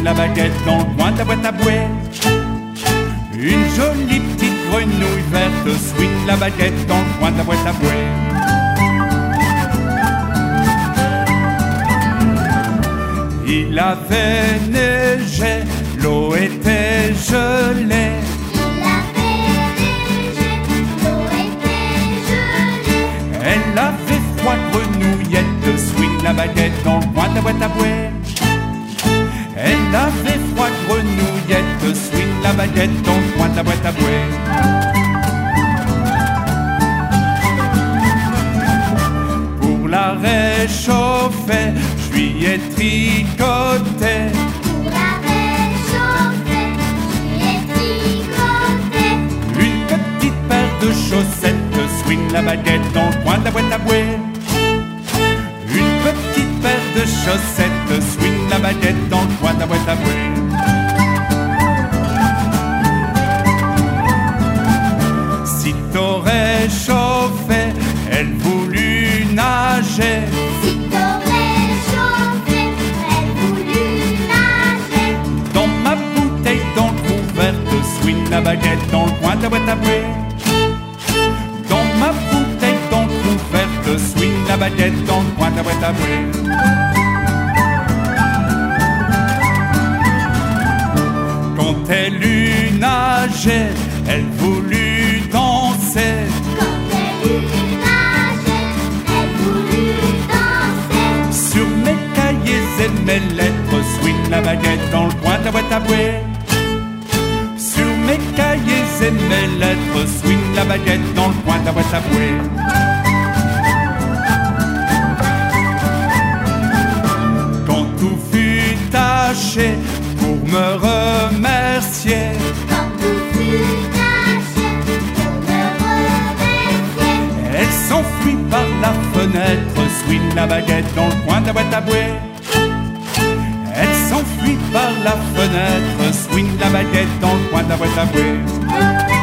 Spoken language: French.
swing la baguette dans le coin de la boîte à bouée. Une jolie petite grenouille verte swing la baguette dans le coin de la boîte à bouée. Il avait neigé, l'eau était gelée. Elle avait froid, grenouillette, swing la baguette dans le coin de la boîte à bouée. Elle avait froid, grenouillette, swing la baguette dans le coin de la boîte à bouée. Pour la réchauffer, je lui ai tricoté. Pour la réchauffer, je lui ai tricoté Une petite paire de chaussettes, swing la baguette dans le coin de la boîte à bouée. Une petite paire de chaussettes, swing la baguette dans le coin de la boîte à bouée. Si t'aurais chauffé, elle voulut nager. Si t'aurais chauffé, elle voulut nager Dans ma bouteille d'encre swing la baguette dans le coin de la boîte à bouée. Dans ma bouteille d'encre swing la baguette dans le coin de la boîte à bouée. Quand elle eut nagé, elle voulut danser. Quand elle eut nagé, elle voulut danser Sur mes cahiers et mes lettres, swing la baguette dans le coin de la boîte à bouée. Sur mes cahiers et mes lettres, swing la baguette dans le coin de la boîte à bouée. Quand tout fut taché, pour me remercier, Quand tout fut nager, pour me remercier elle s'enfuit par la fenêtre, swing la baguette dans le coin de la boîte à bouée. Elle s'enfuit par la fenêtre, swing la baguette dans le coin de la boîte à bouée.